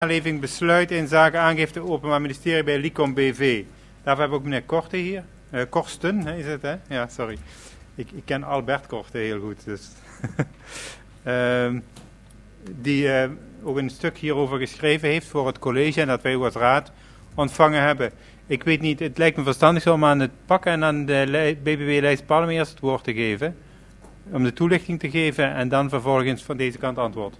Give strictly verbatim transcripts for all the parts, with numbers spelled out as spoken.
Naleving besluit in zaken aangifte Openbaar Ministerie bij Licom B V. Daarvoor hebben we ook meneer Korte hier. Uh, Korsten, hè, is het, hè? Ja, sorry. Ik, ik ken Albert Korte heel goed. Dus. uh, die uh, ook een stuk hierover geschreven heeft voor het college en dat wij ook als raad ontvangen hebben. Ik weet niet, het lijkt me verstandig om aan het pakken en aan de B B W-lijst Palm eerst het woord te geven. Om de toelichting te geven en dan vervolgens van deze kant antwoord.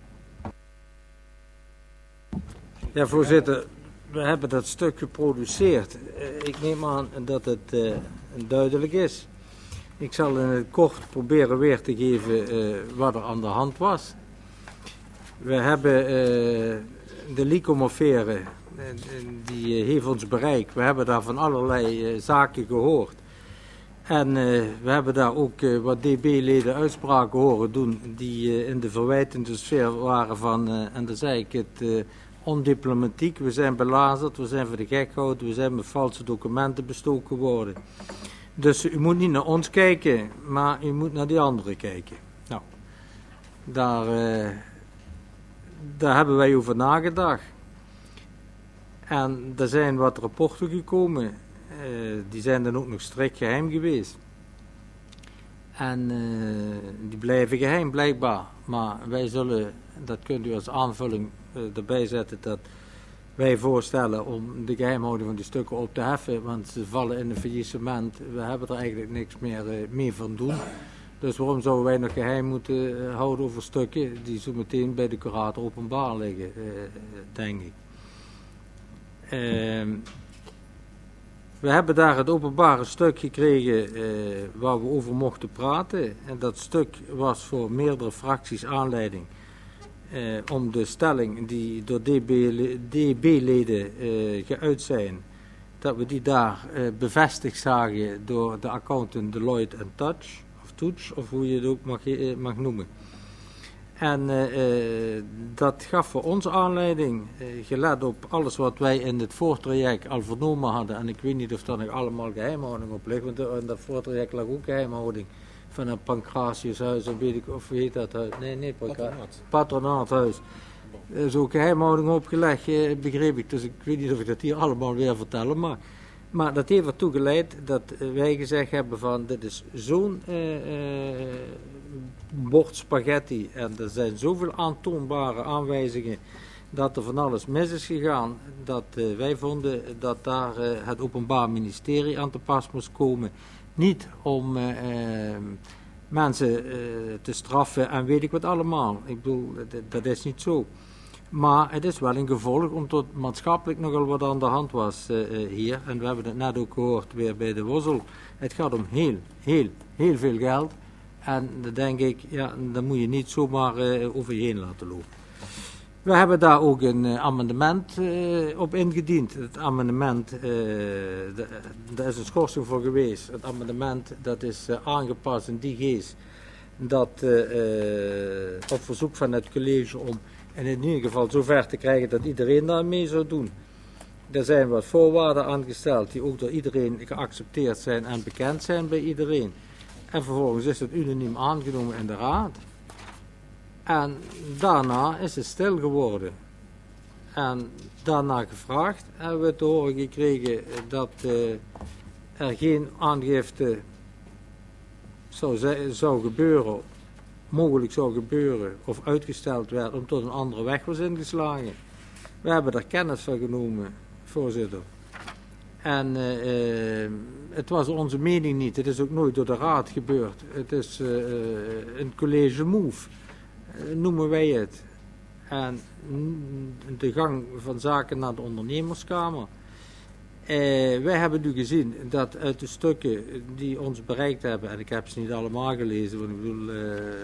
Ja, voorzitter, we hebben dat stuk geproduceerd. Ik neem aan dat het uh, duidelijk is. Ik zal in het kort proberen weer te geven uh, wat er aan de hand was. We hebben uh, de Licom-affaire, uh, die uh, heeft ons bereikt. We hebben daar van allerlei uh, zaken gehoord. En uh, we hebben daar ook uh, wat D B-leden uitspraken horen doen die uh, in de verwijtende sfeer waren van, uh, en dan zei ik het... Uh, ondiplomatiek, we zijn belazerd, we zijn voor de gek gehouden, we zijn met valse documenten bestoken geworden. Dus u moet niet naar ons kijken, maar u moet naar die anderen kijken. Nou, daar, uh, daar hebben wij over nagedacht. En er zijn wat rapporten gekomen, uh, die zijn dan ook nog strikt geheim geweest. En uh, die blijven geheim blijkbaar, maar wij zullen, dat kunt u als aanvulling uh, erbij zetten, dat wij voorstellen om de geheimhouding van die stukken op te heffen, want ze vallen in een faillissement, we hebben er eigenlijk niks meer uh, mee van doen. Dus waarom zouden wij nog geheim moeten uh, houden over stukken die zo meteen bij de curator openbaar liggen, uh, denk ik. Uh, We hebben daar het openbare stuk gekregen uh, waar we over mochten praten. En dat stuk was voor meerdere fracties aanleiding uh, om de stelling die door D B-leden uh, geuit zijn, dat we die daar uh, bevestigd zagen door de accountant Deloitte en Touch, of Touch, of hoe je het ook mag, uh, mag noemen. En uh, uh, dat gaf voor ons aanleiding, uh, gelet op alles wat wij in het voortraject al vernomen hadden. En ik weet niet of daar nog allemaal geheimhouding op ligt, want in dat voortraject lag ook geheimhouding van een Pancratiushuis, of weet ik, of hoe heet dat huis? Nee, nee, Patronaat. Patronaathuis. Er is ook geheimhouding opgelegd, uh, begreep ik. Dus ik weet niet of ik dat hier allemaal weer vertellen mag. Maar dat heeft ertoe geleid dat uh, wij gezegd hebben van, dit is zo'n uh, uh, bord spaghetti en er zijn zoveel aantoonbare aanwijzingen dat er van alles mis is gegaan, dat uh, wij vonden dat daar uh, het Openbaar Ministerie aan te pas moest komen. Niet om uh, uh, mensen uh, te straffen en weet ik wat allemaal. Ik bedoel, dat, dat is niet zo. Maar het is wel een gevolg omdat maatschappelijk nogal wat aan de hand was uh, hier. En we hebben het net ook gehoord weer bij de Wozzel. Het gaat om heel, heel, heel veel geld. En dan denk ik, ja, dan moet je niet zomaar uh, over je heen laten lopen. We hebben daar ook een uh, amendement uh, op ingediend. Het amendement, uh, de, daar is een schorsing voor geweest. Het amendement dat is uh, aangepast in die geest dat uh, uh, op verzoek van het college om en in ieder geval zover te krijgen dat iedereen daar mee zou doen. Er zijn wat voorwaarden aangesteld die ook door iedereen geaccepteerd zijn en bekend zijn bij iedereen. En vervolgens is het unaniem aangenomen in de raad. En daarna is het stil geworden. En daarna gevraagd hebben we te horen gekregen dat uh, er geen aangifte zou, zou gebeuren, mogelijk zou gebeuren of uitgesteld werd omdat een andere weg was ingeslagen. We hebben daar kennis van genomen, voorzitter. En uh, uh, het was onze mening niet, het is ook nooit door de raad gebeurd. Het is uh, een college move, uh, noemen wij het. En de gang van zaken naar de ondernemerskamer. Uh, wij hebben nu gezien dat uit de stukken die ons bereikt hebben, en ik heb ze niet allemaal gelezen, want ik bedoel, uh,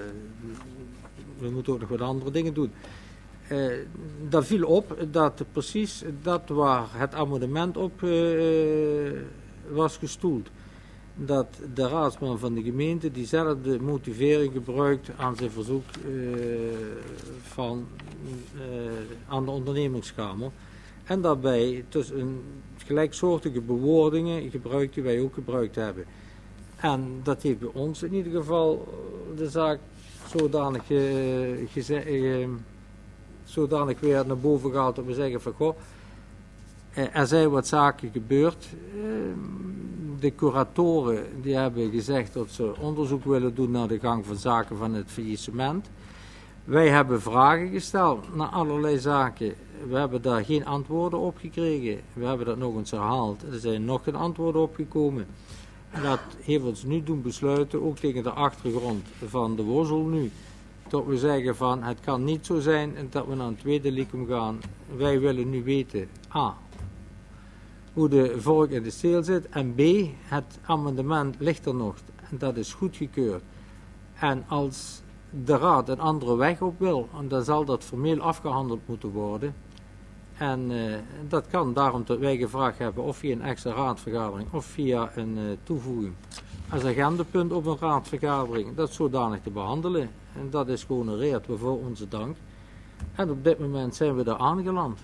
we moeten ook nog wat andere dingen doen. Uh, daar viel op dat precies dat waar het amendement op uh, was gestoeld, dat de raadsman van de gemeente diezelfde motivering gebruikt aan zijn verzoek uh, van, uh, aan de ondernemingskamer. En daarbij dus een gelijksoortige bewoordingen gebruikt die wij ook gebruikt hebben. En dat heeft bij ons in ieder geval de zaak zodanig uh, geze- uh, zodanig weer naar boven gehaald dat we zeggen van goh, eh, er zijn wat zaken gebeurd. Eh, de curatoren die hebben gezegd dat ze onderzoek willen doen naar de gang van zaken van het faillissement. Wij hebben vragen gesteld naar allerlei zaken. We hebben daar geen antwoorden op gekregen. We hebben dat nog eens herhaald. Er zijn nog geen antwoorden opgekomen. En dat heeft ons nu doen besluiten, ook tegen de achtergrond van de Wozzel nu, dat we zeggen van het kan niet zo zijn dat we naar een tweede licum gaan. Wij willen nu weten, A, hoe de vork in de steel zit, en B, het amendement ligt er nog en dat is goedgekeurd. En als de raad een andere weg op wil, dan zal dat formeel afgehandeld moeten worden. En uh, dat kan daarom dat wij gevraagd hebben of via een extra raadvergadering of via een uh, toevoeging als agendapunt op een raadvergadering dat zodanig te behandelen. En dat is gehonoreerd, waarvoor onze dank. En op dit moment zijn we daar aangeland.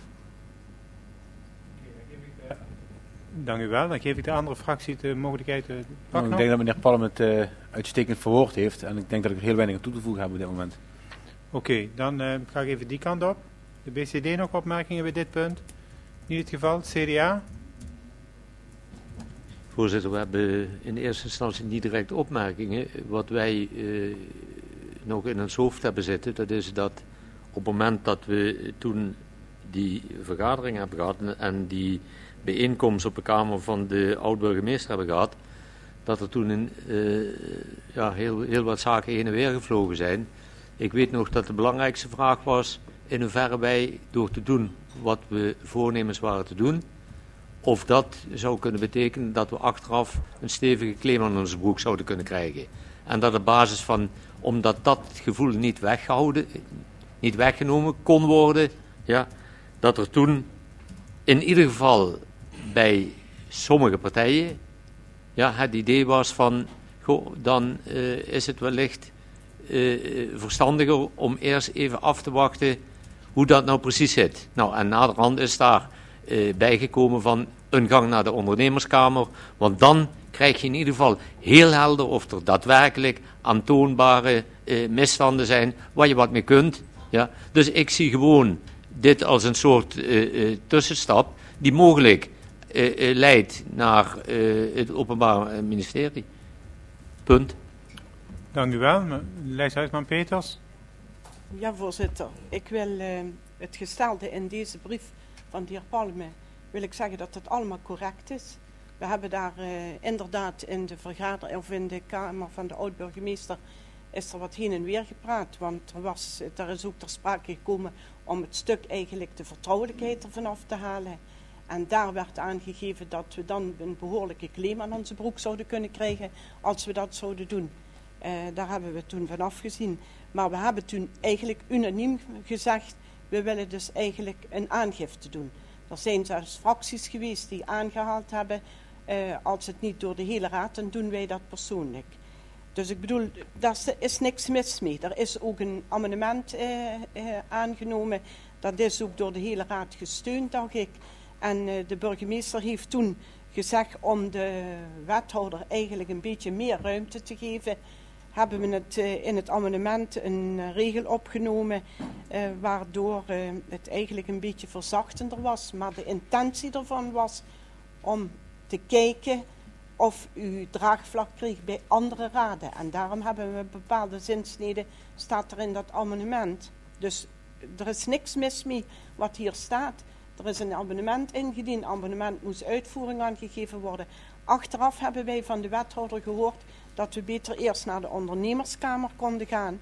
Dank u wel. Dan geef ik de andere fractie de mogelijkheid te pakken. Nou, ik denk dat meneer Palm het uh, uitstekend verwoord heeft. En ik denk dat ik er heel weinig aan toe te voegen heb op dit moment. Oké, okay, dan uh, ga ik even die kant op. De B C D nog opmerkingen bij dit punt? Niet het geval. C D A? Voorzitter, we hebben in eerste instantie niet direct opmerkingen. Wat wij uh, nog in ons hoofd hebben zitten, dat is dat op het moment dat we toen die vergadering hebben gehad en die bijeenkomst op de kamer van de oud-burgemeester hebben gehad, dat er toen een, uh, ja, heel, heel wat zaken heen en weer gevlogen zijn. Ik weet nog dat de belangrijkste vraag was in hoeverre wij door te doen wat we voornemens waren te doen, of dat zou kunnen betekenen dat we achteraf een stevige claim aan onze broek zouden kunnen krijgen. En dat op basis van, omdat dat gevoel niet weggehouden, niet weggenomen kon worden, ja, dat er toen in ieder geval bij sommige partijen ja, het idee was van, goh, dan uh, is het wellicht uh, verstandiger om eerst even af te wachten hoe dat nou precies zit. Nou, en naderhand is daar uh, bijgekomen van een gang naar de ondernemerskamer, want dan krijg je in ieder geval heel helder of er daadwerkelijk aantoonbare uh, misstanden zijn waar je wat mee kunt. Ja. Dus ik zie gewoon dit als een soort uh, uh, tussenstap die mogelijk uh, uh, leidt naar uh, het Openbaar Ministerie. Punt. Dank u wel. Lijst Huisman Peters. Ja, voorzitter. Ik wil uh, het gestelde in deze brief van de heer Palme, wil ik zeggen dat het allemaal correct is. We hebben daar uh, inderdaad in de vergadering of in de kamer van de oud-burgemeester is er wat heen en weer gepraat, want er, was, er is ook ter sprake gekomen om het stuk eigenlijk de vertrouwelijkheid ervan af te halen. En daar werd aangegeven dat we dan een behoorlijke claim aan onze broek zouden kunnen krijgen als we dat zouden doen. Uh, daar hebben we toen van afgezien. Maar we hebben toen eigenlijk unaniem gezegd, we willen dus eigenlijk een aangifte doen. Er zijn zelfs fracties geweest die aangehaald hebben, uh, als het niet door de hele raad, dan doen wij dat persoonlijk. Dus ik bedoel, daar is niks mis mee. Er is ook een amendement uh, uh, aangenomen. Dat is ook door de hele raad gesteund, dacht ik. En uh, de burgemeester heeft toen gezegd om de wethouder eigenlijk een beetje meer ruimte te geven. Hebben we het, uh, in het amendement een uh, regel opgenomen uh, waardoor uh, het eigenlijk een beetje verzachtender was. Maar de intentie ervan was om te kijken of u draagvlak kreeg bij andere raden. En daarom hebben we bepaalde zinsneden, staat er in dat amendement. Dus er is niks mis mee wat hier staat. Er is een abonnement ingediend, abonnement moest uitvoering aangegeven worden. Achteraf hebben wij van de wethouder gehoord dat we beter eerst naar de ondernemerskamer konden gaan.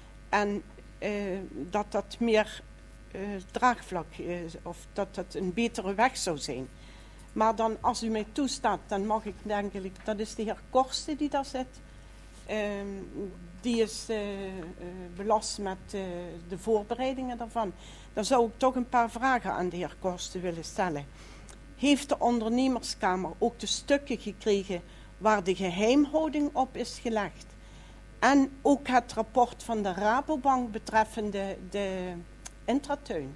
En uh, dat dat meer uh, draagvlak, uh, of dat dat een betere weg zou zijn. Maar dan, als u mij toestaat, dan mag ik denk ik, dat is de heer Korsten die daar zit. Uh, die is uh, uh, belast met uh, de voorbereidingen daarvan. Dan zou ik toch een paar vragen aan de heer Korsten willen stellen. Heeft de ondernemerskamer ook de stukken gekregen waar de geheimhouding op is gelegd? En ook het rapport van de Rabobank betreffende de intratuin?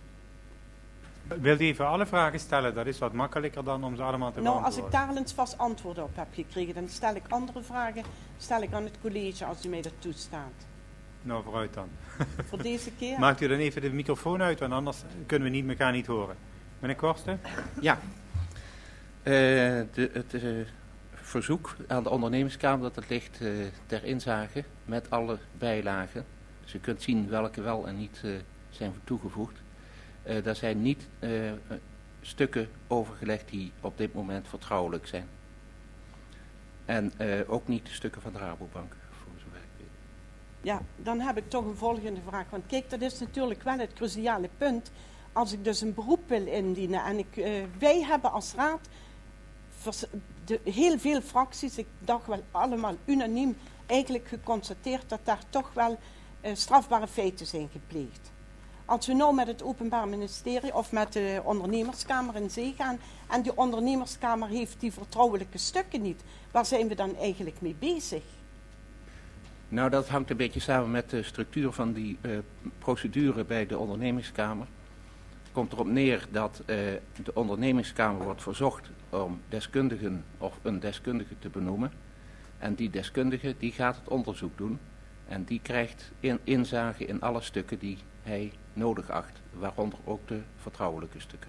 Wilt u even alle vragen stellen? Dat is wat makkelijker dan om ze allemaal te nou, beantwoorden. Als ik daar eens vast antwoorden op heb gekregen, dan stel ik andere vragen stel ik aan het college als u mij dat toestaat. Nou, vooruit dan. Voor deze keer. Maakt u dan even de microfoon uit, want anders kunnen we niet, elkaar niet horen. Meneer Korsten? Ja. Uh, de, het uh, verzoek aan de ondernemingskamer, dat het ligt uh, ter inzage met alle bijlagen. Dus u kunt zien welke wel en niet uh, zijn toegevoegd. Uh, daar zijn niet uh, stukken overgelegd die op dit moment vertrouwelijk zijn. En uh, ook niet de stukken van de Rabobank, voor zover ik weet. Ja, dan heb ik toch een volgende vraag. Want kijk, dat is natuurlijk wel het cruciale punt. Als ik dus een beroep wil indienen en ik, uh, wij hebben als raad vers, de, heel veel fracties, ik dacht wel allemaal unaniem, eigenlijk geconstateerd dat daar toch wel uh, strafbare feiten zijn gepleegd. Als we nou met het Openbaar Ministerie of met de ondernemerskamer in zee gaan en die ondernemerskamer heeft die vertrouwelijke stukken niet, waar zijn we dan eigenlijk mee bezig? Nou, dat hangt een beetje samen met de structuur van die uh, procedure bij de ondernemingskamer. Het komt erop neer dat uh, de ondernemingskamer wordt verzocht om deskundigen of een deskundige te benoemen. En die deskundige die gaat het onderzoek doen en die krijgt in, inzage in alle stukken die hij nodig acht, waaronder ook de vertrouwelijke stukken.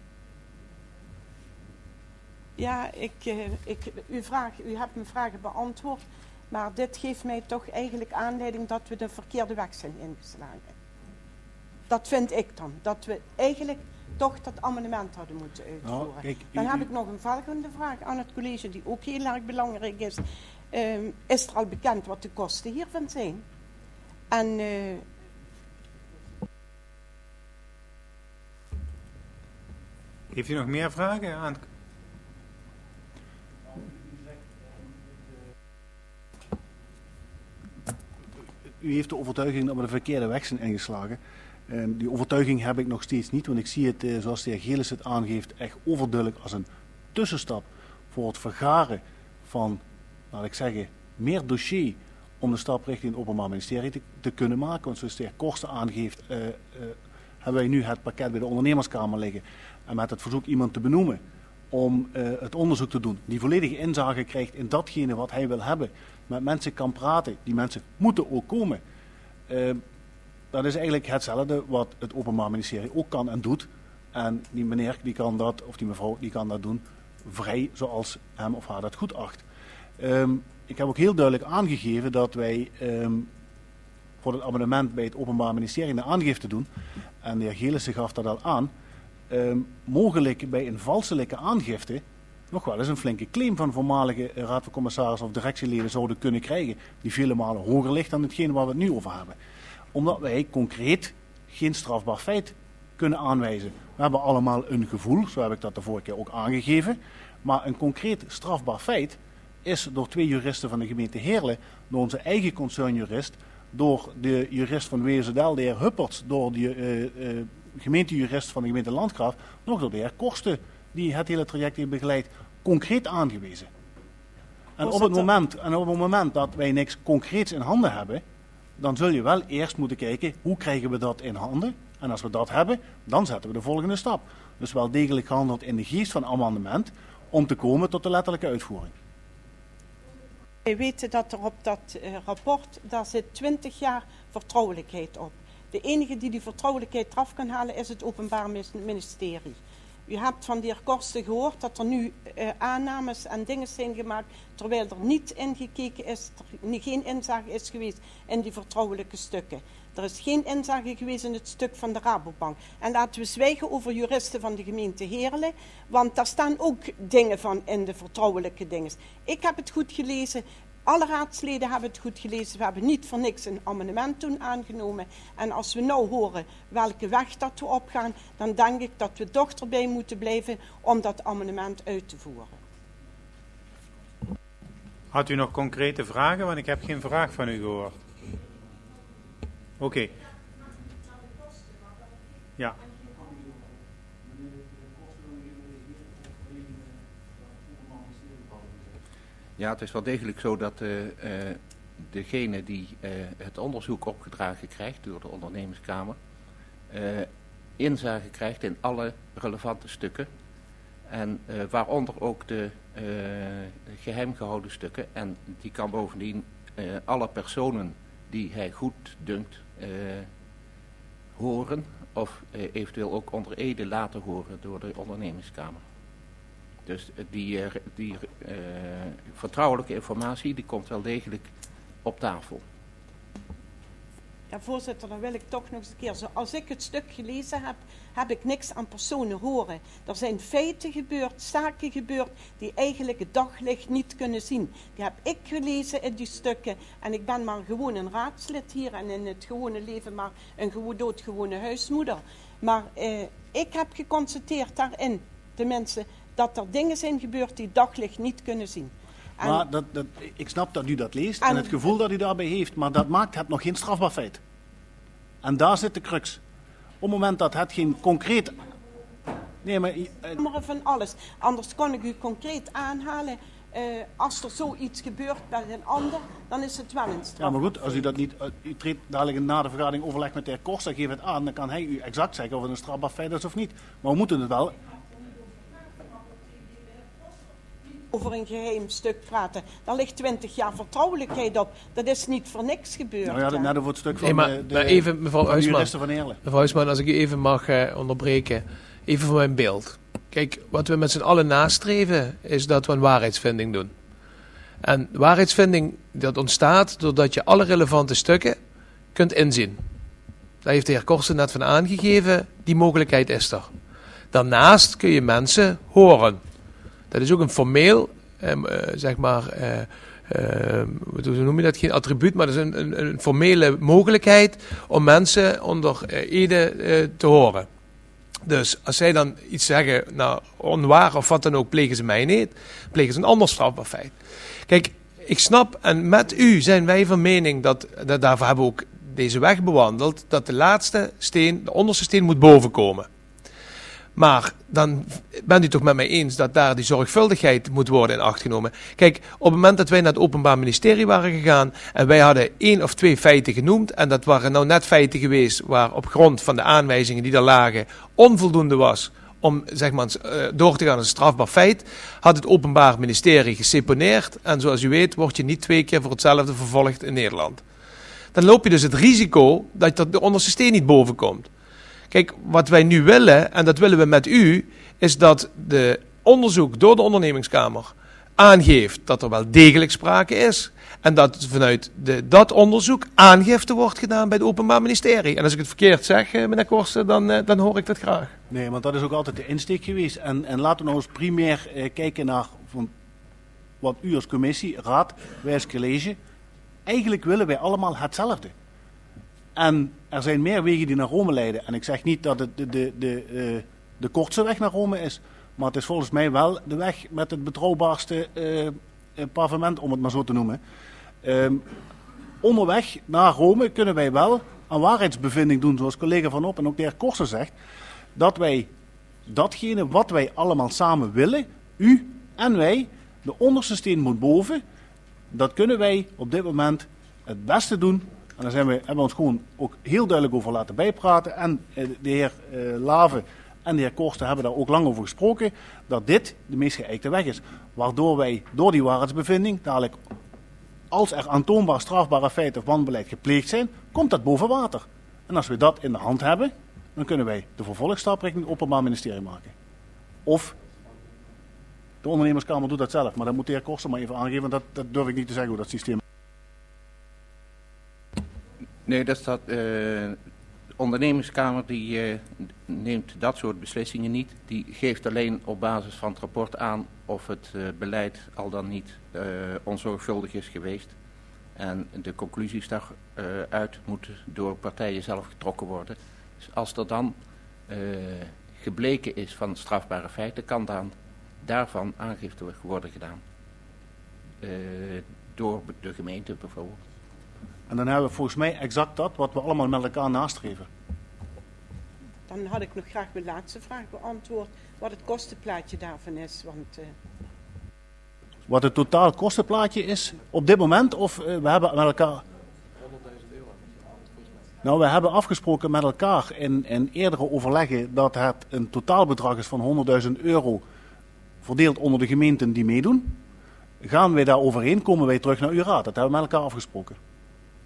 Ja, ik, uh, ik, u, vraag, u hebt mijn vragen beantwoord, maar dit geeft mij toch eigenlijk aanleiding dat we de verkeerde weg zijn ingeslagen. Dat vind ik dan, dat we eigenlijk toch dat amendement hadden moeten uitvoeren. Nou, kijk, u, dan heb ik nog een volgende vraag aan het college die ook heel erg belangrijk is. Uh, is er al bekend wat de kosten hiervan zijn? En... Uh, Heeft u nog meer vragen aan? U heeft de overtuiging dat we de verkeerde weg zijn ingeslagen. Um, die overtuiging heb ik nog steeds niet, want ik zie het, uh, zoals de heer Gelis het aangeeft, echt overduidelijk als een tussenstap voor het vergaren van, laat ik zeggen, meer dossier om de stap richting het Openbaar Ministerie te, te kunnen maken. Want zoals de heer Korsten aangeeft, uh, uh, hebben wij nu het pakket bij de ondernemerskamer liggen. En met het verzoek iemand te benoemen om uh, het onderzoek te doen. Die volledige inzage krijgt in datgene wat hij wil hebben. Met mensen kan praten. Die mensen moeten ook komen. Uh, dat is eigenlijk hetzelfde wat het Openbaar Ministerie ook kan en doet. En die meneer die kan dat, of die mevrouw die kan dat doen vrij zoals hem of haar dat goed acht. Um, ik heb ook heel duidelijk aangegeven dat wij um, voor het amendement bij het Openbaar Ministerie een aangifte doen. En de heer Gelissen gaf dat al aan. Um, mogelijk bij een valselijke aangifte nog wel eens een flinke claim van voormalige raad van commissarissen of directieleden zouden kunnen krijgen. Die vele malen hoger ligt dan hetgene waar we het nu over hebben. Omdat wij concreet geen strafbaar feit kunnen aanwijzen. We hebben allemaal een gevoel, zo heb ik dat de vorige keer ook aangegeven. Maar een concreet strafbaar feit is door twee juristen van de gemeente Heerlen, door onze eigen concernjurist, door de jurist van W S D L, de heer Hupperts, door de uh, uh, gemeentejurist van de gemeente Landgraaf, nog door de heer Korsten, die het hele traject heeft begeleid, concreet aangewezen. En op, het moment, en op het moment dat wij niks concreets in handen hebben, dan zul je wel eerst moeten kijken, hoe krijgen we dat in handen? En als we dat hebben, dan zetten we de volgende stap. Dus wel degelijk gehandeld in de geest van het amendement, om te komen tot de letterlijke uitvoering. Wij weten dat er op dat uh, rapport, daar zit twintig jaar vertrouwelijkheid op. De enige die die vertrouwelijkheid eraf kan halen is het Openbaar Ministerie. U hebt van de heer Korsten gehoord dat er nu uh, aannames en dingen zijn gemaakt, terwijl er niet ingekeken is, er geen inzage is geweest in die vertrouwelijke stukken. Er is geen inzage geweest in het stuk van de Rabobank. En laten we zwijgen over juristen van de gemeente Heerlen, want daar staan ook dingen van in de vertrouwelijke dingen. Ik heb het goed gelezen, alle raadsleden hebben het goed gelezen. We hebben niet voor niks een amendement toen aangenomen. En als we nou horen welke weg dat we opgaan, dan denk ik dat we toch erbij moeten blijven om dat amendement uit te voeren. Had u nog concrete vragen? Want ik heb geen vraag van u gehoord. Oké. Okay. Ja. Ja, het is wel degelijk zo dat uh, uh, degene die uh, het onderzoek opgedragen krijgt door de ondernemerskamer, uh, inzage krijgt in alle relevante stukken. En uh, waaronder ook de uh, geheim gehouden stukken. En die kan bovendien uh, alle personen die hij goed dunkt uh, horen of uh, eventueel ook onder ede laten horen door de ondernemingskamer. Dus uh, die, uh, die uh, vertrouwelijke informatie die komt wel degelijk op tafel. Ja, voorzitter, dan wil ik toch nog eens een keer. Als ik het stuk gelezen heb, heb ik niks aan personen horen. Er zijn feiten gebeurd, zaken gebeurd, die eigenlijk het daglicht niet kunnen zien. Die heb ik gelezen in die stukken. En ik ben maar gewoon een raadslid hier en in het gewone leven maar een gewoon doodgewone huismoeder. Maar eh, ik heb geconstateerd daarin, de mensen, dat er dingen zijn gebeurd die het daglicht niet kunnen zien. En maar dat, dat, ik snap dat u dat leest en, en het gevoel dat u daarbij heeft, maar dat maakt het nog geen strafbaar feit. En daar zit de crux. Op het moment dat het geen concreet... Nee, maar... Uh, van alles. Anders kon ik u concreet aanhalen. Uh, als er zoiets gebeurt bij een ander, dan is het wel een straf. Ja, maar goed, als u dat niet... Uh, u treedt dadelijk na de vergadering overleg met de heer Korst, dan geeft het aan, dan kan hij u exact zeggen of het een strafbaar feit is of niet. Maar we moeten het wel... over een geheim stuk praten. Daar ligt twintig jaar vertrouwelijkheid op. Dat is niet voor niks gebeurd. Nou ja, dat net over het stuk van nee, maar, de, de, maar even, mevrouw Huisman, van Eerle. Mevrouw Huisman, als ik u even mag uh, onderbreken. Even voor mijn beeld. Kijk, wat we met z'n allen nastreven, is dat we een waarheidsvinding doen. En waarheidsvinding, dat ontstaat doordat je alle relevante stukken kunt inzien. Daar heeft de heer Korsten net van aangegeven, die mogelijkheid is er. Daarnaast kun je mensen horen. Dat is ook een formeel, eh, zeg maar, eh, eh, hoe noem je dat, geen attribuut, maar dat is een, een, een formele mogelijkheid om mensen onder eh, ede eh, te horen. Dus als zij dan iets zeggen, nou, onwaar of wat dan ook, plegen ze mij niet, plegen ze een ander strafbaar feit. Kijk, ik snap, en met u zijn wij van mening, dat, dat daarvoor hebben we ook deze weg bewandeld, dat de laatste steen, de onderste steen moet bovenkomen. Maar dan bent u toch met mij eens dat daar die zorgvuldigheid moet worden in acht genomen. Kijk, op het moment dat wij naar het Openbaar Ministerie waren gegaan en wij hadden één of twee feiten genoemd, en dat waren nou net feiten geweest waar op grond van de aanwijzingen die er lagen onvoldoende was om zeg maar, door te gaan als een strafbaar feit, had het Openbaar Ministerie geseponeerd. En zoals u weet word je niet twee keer voor hetzelfde vervolgd in Nederland. Dan loop je dus het risico dat de onderste steen niet boven komt. Kijk, wat wij nu willen, en dat willen we met u, is dat de onderzoek door de ondernemingskamer aangeeft dat er wel degelijk sprake is. En dat vanuit de, dat onderzoek aangifte wordt gedaan bij het Openbaar Ministerie. En als ik het verkeerd zeg, meneer Korsten, dan, dan hoor ik dat graag. Nee, want dat is ook altijd de insteek geweest. En, en laten we nou eens primair eh, kijken naar van wat u als commissie, raad, wij als college. Eigenlijk willen wij allemaal hetzelfde. En er zijn meer wegen die naar Rome leiden. En ik zeg niet dat het de, de, de, uh, de kortste weg naar Rome is. Maar het is volgens mij wel de weg met het betrouwbaarste uh, pavement, om het maar zo te noemen. Um, onderweg naar Rome kunnen wij wel een waarheidsbevinding doen, zoals collega Van Op en ook de heer Korsen zegt. Dat wij datgene wat wij allemaal samen willen, u en wij, de onderste steen moet boven. Dat kunnen wij op dit moment het beste doen. En daar zijn we, hebben we ons gewoon ook heel duidelijk over laten bijpraten. En de heer uh, Lave en de heer Korsten hebben daar ook lang over gesproken. Dat dit de meest geëikte weg is. Waardoor wij door die waarheidsbevinding dadelijk, als er aantoonbaar strafbare feiten of wanbeleid gepleegd zijn, komt dat boven water. En als we dat in de hand hebben, dan kunnen wij de vervolgstap richting het Openbaar Ministerie maken. Of de ondernemerskamer doet dat zelf. Maar dat moet de heer Korsten maar even aangeven. Want dat, dat durf ik niet te zeggen hoe dat systeem. Nee, dat staat. Uh, de ondernemingskamer die uh, neemt dat soort beslissingen niet. Die geeft alleen op basis van het rapport aan of het uh, beleid al dan niet uh, onzorgvuldig is geweest. En de conclusies daaruit uh, moeten door partijen zelf getrokken worden. Dus als er dan uh, gebleken is van strafbare feiten, kan dan daarvan aangifte worden gedaan. Uh, door de gemeente bijvoorbeeld. En dan hebben we volgens mij exact dat wat we allemaal met elkaar nastreven. Dan had ik nog graag mijn laatste vraag beantwoord. Wat het kostenplaatje daarvan is. Want, uh... Wat het totaal kostenplaatje is op dit moment? Of uh, we hebben met elkaar... honderdduizend euro. Nou, we hebben afgesproken met elkaar in, in eerdere overleggen dat het een totaalbedrag is van honderdduizend euro verdeeld onder de gemeenten die meedoen. Gaan wij daar overheen, komen wij terug naar uw raad. Dat hebben we met elkaar afgesproken.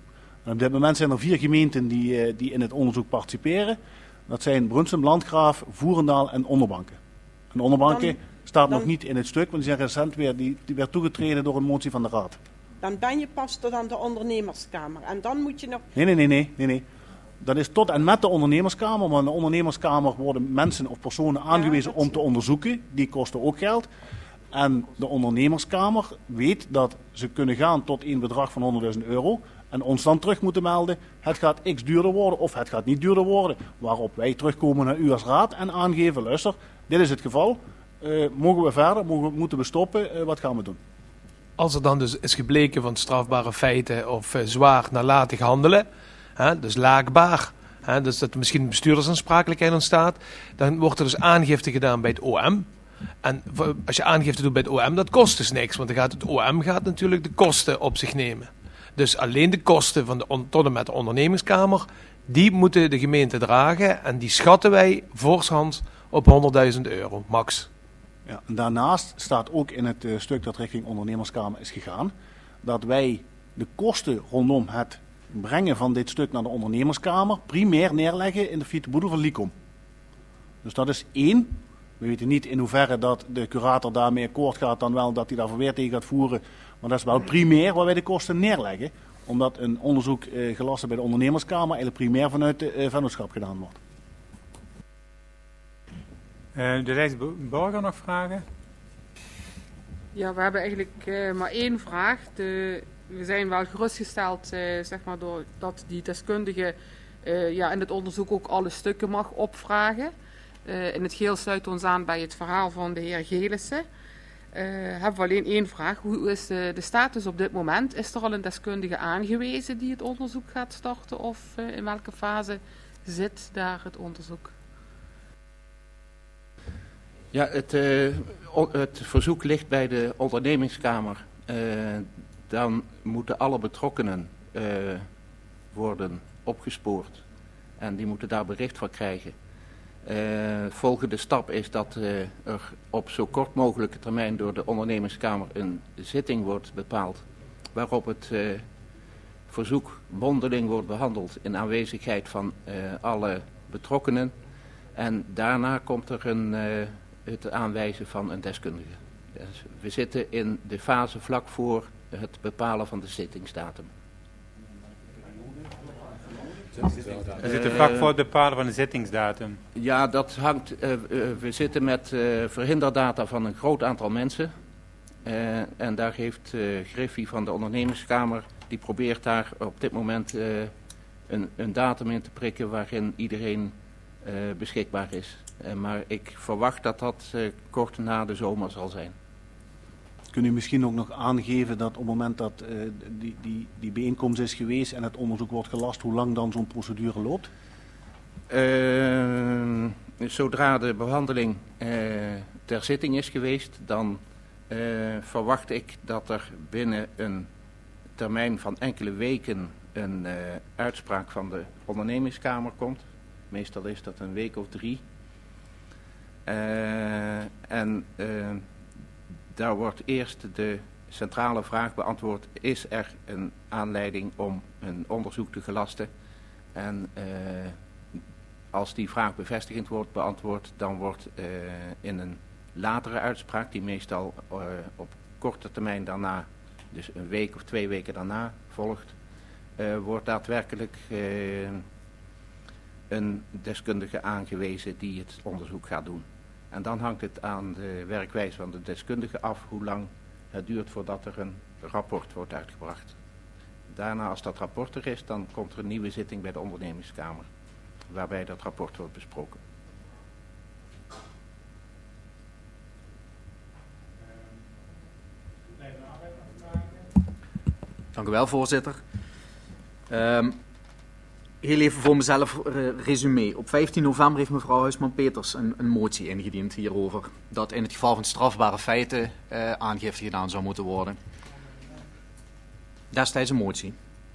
En op dit moment zijn er vier gemeenten die, uh, die in het onderzoek participeren. Dat zijn Brunsum, Landgraaf, Voerendaal en Onderbanken. En Onderbanken Dan, staat dan, nog niet in het stuk, want die zijn recent weer, die, die werd toegetreden door een motie van de Raad. Dan ben je pas tot aan de ondernemerskamer. En dan moet je nog... Nee, nee, nee, nee, nee, nee. Dat is tot en met de ondernemerskamer. Maar in de ondernemerskamer worden mensen of personen aangewezen ja, om te onderzoeken. Die kosten ook geld. En de ondernemerskamer weet dat ze kunnen gaan tot een bedrag van honderdduizend euro. En ons dan terug moeten melden. Het gaat x duurder worden of het gaat niet duurder worden. Waarop wij terugkomen naar u als raad en aangeven. Luister, dit is het geval. Uh, mogen we verder? Mogen we, moeten we stoppen? Uh, wat gaan we doen? Als er dan dus is gebleken van strafbare feiten of uh, zwaar nalatig handelen, hè, dus laakbaar, hè, dus dat er misschien bestuurdersaansprakelijkheid ontstaat, dan wordt er dus aangifte gedaan bij het O M. En als je aangifte doet bij het O M, dat kost dus niks, want dan gaat het O M gaat natuurlijk de kosten op zich nemen. Dus alleen de kosten van de on, tot en met de ondernemingskamer, die moeten de gemeente dragen en die schatten wij voorshands op honderdduizend euro, max. Ja, en daarnaast staat ook in het uh, stuk dat richting ondernemerskamer is gegaan, dat wij de kosten rondom het brengen van dit stuk naar de ondernemerskamer primair neerleggen in de fieteboedel van Licom. Dus dat is één. We weten niet in hoeverre dat de curator daarmee akkoord gaat, dan wel dat hij daar verweer tegen gaat voeren. Maar dat is wel primair waar wij de kosten neerleggen, omdat een onderzoek uh, gelast bij de ondernemerskamer eigenlijk primair vanuit de uh, vennootschap gedaan wordt. Uh, de Rijksburger nog vragen? Ja, we hebben eigenlijk uh, maar één vraag. De, we zijn wel gerustgesteld, uh, zeg maar, door dat die deskundige uh, ja, in het onderzoek ook alle stukken mag opvragen. Uh, in het geheel sluit ons aan bij het verhaal van de heer Gelissen. Uh, hebben we alleen één vraag. Hoe is de, de status op dit moment? Is er al een deskundige aangewezen die het onderzoek gaat starten? Of uh, in welke fase zit daar het onderzoek? Ja, het, uh, het verzoek ligt bij de ondernemingskamer. Uh, dan moeten alle betrokkenen uh, worden opgespoord. En die moeten daar bericht van krijgen. Uh, volgende stap is dat uh, er op zo kort mogelijke termijn door de ondernemingskamer een zitting wordt bepaald. Waarop het uh, verzoek mondeling wordt behandeld in aanwezigheid van uh, alle betrokkenen. En daarna komt er een... Uh, het aanwijzen van een deskundige. Dus we zitten in de fase vlak voor het bepalen van de zittingsdatum. We zitten vlak voor het bepalen van de zittingsdatum. Ja, dat hangt... Uh, uh, we zitten met uh, verhinderdata van een groot aantal mensen. Uh, en daar heeft uh, Griffie van de ondernemingskamer... die probeert daar op dit moment uh, een, een datum in te prikken... waarin iedereen uh, beschikbaar is. Uh, maar ik verwacht dat dat uh, kort na de zomer zal zijn. Kun u misschien ook nog aangeven dat op het moment dat uh, die, die, die bijeenkomst is geweest en het onderzoek wordt gelast, hoe lang dan zo'n procedure loopt? Uh, zodra de behandeling uh, ter zitting is geweest, dan uh, verwacht ik dat er binnen een termijn van enkele weken een uh, uitspraak van de ondernemingskamer komt. Meestal is dat een week of drie. Uh, en uh, daar wordt eerst de centrale vraag beantwoord: is er een aanleiding om een onderzoek te gelasten? En uh, als die vraag bevestigend wordt beantwoord, dan wordt uh, in een latere uitspraak, die meestal uh, op korte termijn daarna, dus een week of twee weken daarna volgt, uh, wordt daadwerkelijk uh, een deskundige aangewezen die het onderzoek gaat doen. En dan hangt het aan de werkwijze van de deskundige af hoe lang het duurt voordat er een rapport wordt uitgebracht. Daarna, als dat rapport er is, dan komt er een nieuwe zitting bij de ondernemingskamer, waarbij dat rapport wordt besproken. Dank u wel, voorzitter. Um, heel even voor mezelf uh, resume. Op vijftien november heeft mevrouw Huisman-Peters een, een motie ingediend hierover. Dat in het geval van strafbare feiten uh, aangifte gedaan zou moeten worden. Destijds een motie.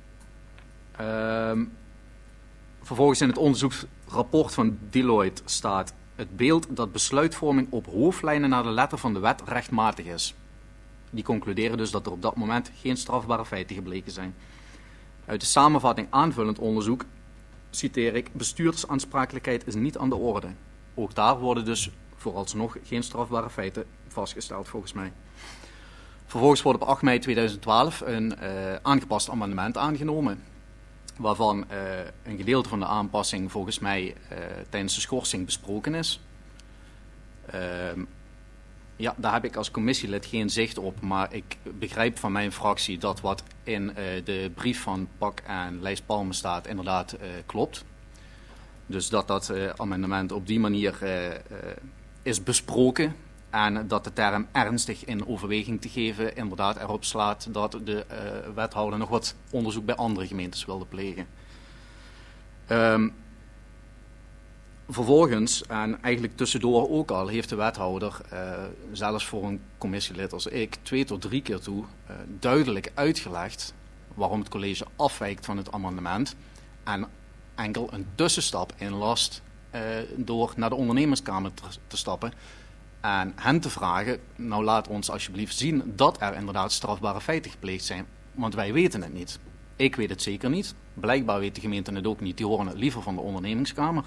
Um, vervolgens in het onderzoeksrapport van Deloitte staat het beeld dat besluitvorming op hoofdlijnen naar de letter van de wet rechtmatig is. Die concluderen dus dat er op dat moment geen strafbare feiten gebleken zijn. Uit de samenvatting aanvullend onderzoek citeer ik: bestuurdersaansprakelijkheid is niet aan de orde. Ook daar worden dus vooralsnog geen strafbare feiten vastgesteld volgens mij. Vervolgens wordt op acht mei tweeduizend twaalf een uh, aangepast amendement aangenomen, waarvan uh, een gedeelte van de aanpassing volgens mij uh, tijdens de schorsing besproken is. Uh, ja, daar heb ik als commissielid geen zicht op, maar ik begrijp van mijn fractie dat wat in uh, de brief van Pak en Lijs Palme staat inderdaad uh, klopt. Dus dat dat uh, amendement op die manier uh, uh, is besproken en dat de term ernstig in overweging te geven inderdaad erop slaat dat de uh, wethouder nog wat onderzoek bij andere gemeentes wilde plegen. Um, Vervolgens, en eigenlijk tussendoor ook al, heeft de wethouder, uh, zelfs voor een commissielid als ik, twee tot drie keer toe uh, duidelijk uitgelegd waarom het college afwijkt van het amendement en enkel een tussenstap inlast uh, door naar de ondernemerskamer te, te stappen en hen te vragen, nou laat ons alsjeblieft zien dat er inderdaad strafbare feiten gepleegd zijn, want wij weten het niet. Ik weet het zeker niet, blijkbaar weet de gemeente het ook niet, die horen het liever van de ondernemingskamer.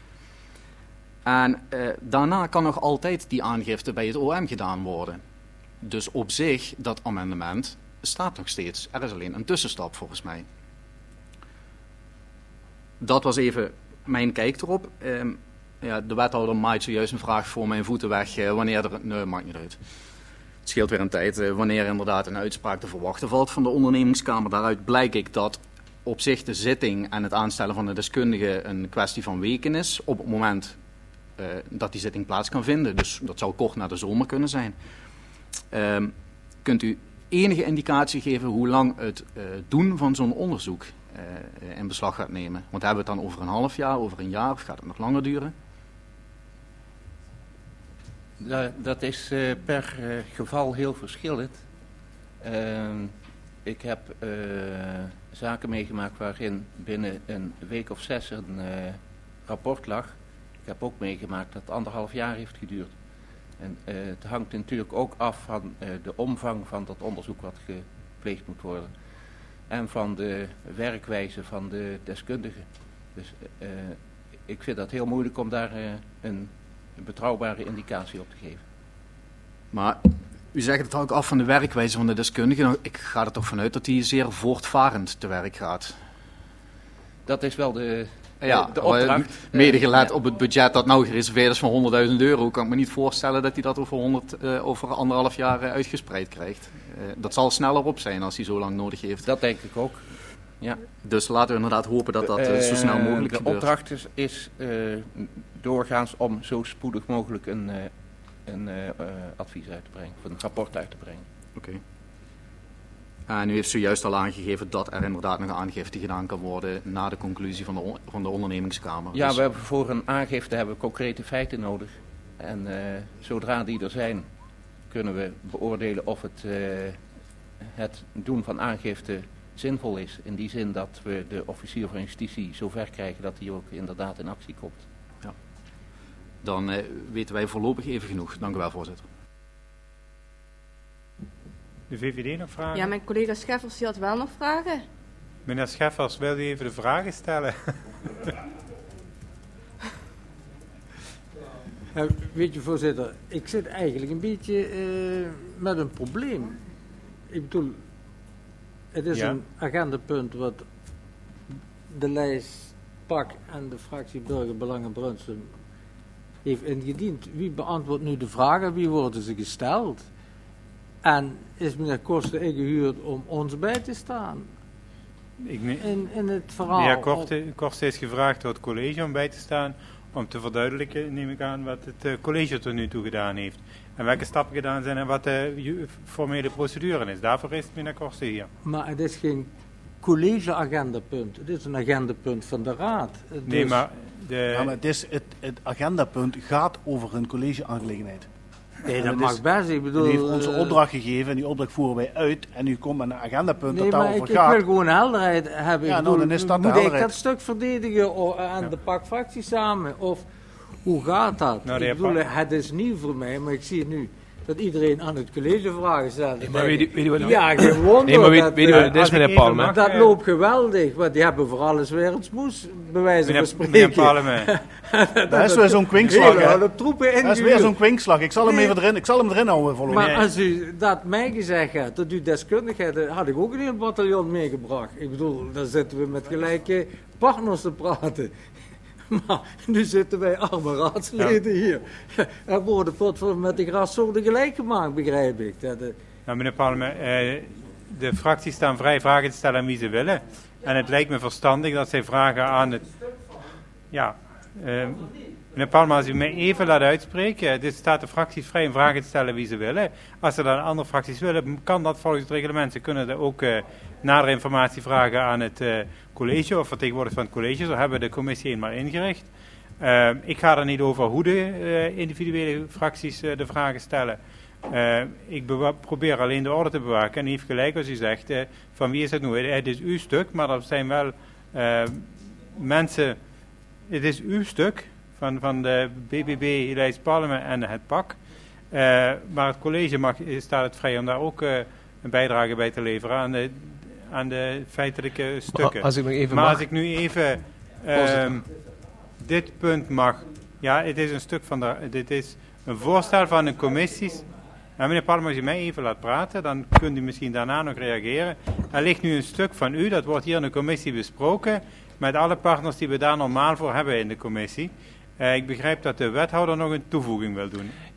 En uh, daarna kan nog altijd die aangifte bij het O M gedaan worden. Dus op zich, dat amendement staat nog steeds. Er is alleen een tussenstap volgens mij. Dat was even mijn kijk erop. Uh, ja, de wethouder maait zojuist een vraag voor mijn voeten weg. Uh, wanneer er... Nee, maakt niet uit. Het scheelt weer een tijd. Uh, wanneer inderdaad een uitspraak te verwachten valt van de ondernemingskamer. Daaruit blijkt ik dat op zich de zitting en het aanstellen van de deskundige een kwestie van weken is. Op het moment... Uh, dat die zitting plaats kan vinden. Dus dat zou kort na de zomer kunnen zijn. Uh, kunt u enige indicatie geven hoe lang het uh, doen van zo'n onderzoek uh, in beslag gaat nemen? Want hebben we het dan over een half jaar, over een jaar of gaat het nog langer duren? Dat, dat is uh, per uh, geval heel verschillend. Uh, ik heb uh, zaken meegemaakt waarin binnen een week of zes een uh, rapport lag. Ik heb ook meegemaakt dat het anderhalf jaar heeft geduurd. En uh, het hangt natuurlijk ook af van uh, de omvang van dat onderzoek wat gepleegd moet worden. En van de werkwijze van de deskundigen. Dus uh, ik vind dat heel moeilijk om daar uh, een, een betrouwbare indicatie op te geven. Maar u zegt het ook af van de werkwijze van de deskundigen. Ik ga er toch vanuit dat hij zeer voortvarend te werk gaat. Dat is wel de... Ja, de opdracht. Mede gelet op het budget dat nou gereserveerd is van honderdduizend euro, kan ik me niet voorstellen dat hij dat over, honderd, uh, over anderhalf jaar uh, uitgespreid krijgt. Uh, dat zal sneller op zijn als hij zo lang nodig heeft. Dat denk ik ook. Ja. Dus laten we inderdaad hopen dat dat uh, zo snel mogelijk de gebeurt. De opdracht is, is uh, doorgaans om zo spoedig mogelijk een, uh, een uh, uh, advies uit te brengen, of een rapport uit te brengen. Oké. Okay. En u heeft zojuist al aangegeven dat er inderdaad nog aangifte gedaan kan worden na de conclusie van de, on van de ondernemingskamer. Ja, dus... we hebben voor een aangifte hebben we concrete feiten nodig. En uh, zodra die er zijn, kunnen we beoordelen of het, uh, het doen van aangifte zinvol is. In die zin dat we de officier van justitie zover krijgen dat hij ook inderdaad in actie komt. Ja. Dan uh, weten wij voorlopig even genoeg. Dank u wel, voorzitter. De V V D nog vragen? Ja, mijn collega Scheffers die had wel nog vragen. Meneer Scheffers, wil u even de vragen stellen? Ja, weet je, voorzitter, ik zit eigenlijk een beetje uh, met een probleem. Ik bedoel, het is ja. een agendapunt wat de lijst Pak en de fractie Burgerbelangen Brunsum heeft ingediend. Wie beantwoordt nu de vragen? Wie worden ze gesteld? En is meneer Koster ingehuurd om ons bij te staan? Ik ne- in, in het verhaal. Meneer Korte, Koster is gevraagd door het college om bij te staan. Om te verduidelijken, neem ik aan, wat het uh, college tot nu toe gedaan heeft. En welke stappen gedaan zijn en wat de formele procedure is. Daarvoor is meneer Koster hier. Maar het is geen college-agendapunt. Het is een agendapunt van de raad. Dus nee, maar, de... ja, maar het, is het, het agendapunt gaat over een college-aangelegenheid. Nee, dat mag best. Ik bedoel, u heeft ons een opdracht gegeven en die opdracht voeren wij uit. En u komt met een agendapunt nee, dat daarover ik, gaat. Ik wil gewoon helderheid hebben. Ja, ik nou, bedoel, dan is dat moet de ik dat stuk verdedigen aan ja. de Pak-fractie samen? Of hoe gaat dat? Nou, ik bedoel, het is nieuw voor mij, maar ik zie het nu dat iedereen aan het college vragen stelt. Nee, maar weet je, weet je wat het- Ja, geen wonder. Nee, maar weet, dat, weet je wat eh, het is, als ik meneer even Palme? mag- dat eh, loopt geweldig, want die hebben voor alles weer een smoes, bij wijze van Meneer, spreken. meneer Palme, Dat is weer zo'n kwinkslag, Hele hè? oude troepen Dat is weer ingehuurd. zo'n kwinkslag. Ik zal hem Nee. even erin, ik zal hem erin houden voor Maar Nee. als u dat mij gezegd had, dat u deskundigheid had, had ik ook een heel bataljon meegebracht. Ik bedoel, dan zitten we met gelijke partners te praten. Maar nu zitten wij arme raadsleden hier. Er worden pot met de grassoorten gelijk gemaakt, begrijp ik. Dat, eh, nou, meneer Palme, eh, de fracties staan vrij vragen te stellen aan wie ze willen. En het lijkt me verstandig dat zij vragen aan het... Ja, eh, meneer Palme, als u mij even laat uitspreken, dit staat de fracties vrij om vragen te stellen wie ze willen. Als ze dan andere fracties willen, kan dat volgens het reglement. Ze kunnen er ook uh, nadere informatie vragen aan het uh, college of vertegenwoordigers van het college. Zo hebben we de commissie eenmaal ingericht. Uh, ik ga er niet over hoe de uh, individuele fracties uh, de vragen stellen. Uh, ik probeer alleen de orde te bewaken. En u heeft gelijk als u zegt, uh, van wie is het nu? Het is uw stuk, maar er zijn wel uh, mensen... Het is uw stuk van, van de B B B, Elijs Palme en het P A C. Uh, maar het college mag, staat het vrij om daar ook uh, een bijdrage bij te leveren aan de, aan de feitelijke stukken. Als ik nog even maar mag. als ik nu even uh, dit punt mag... Ja, het is een stuk van de... Dit is een voorstel van de commissies. En meneer Palme, als u mij even laat praten, dan kunt u misschien daarna nog reageren. Er ligt nu een stuk van u, dat wordt hier in de commissie besproken... met alle partners die we daar normaal voor hebben in de commissie. Uh, ik begrijp dat de wethouder nog een toevoeging wil doen.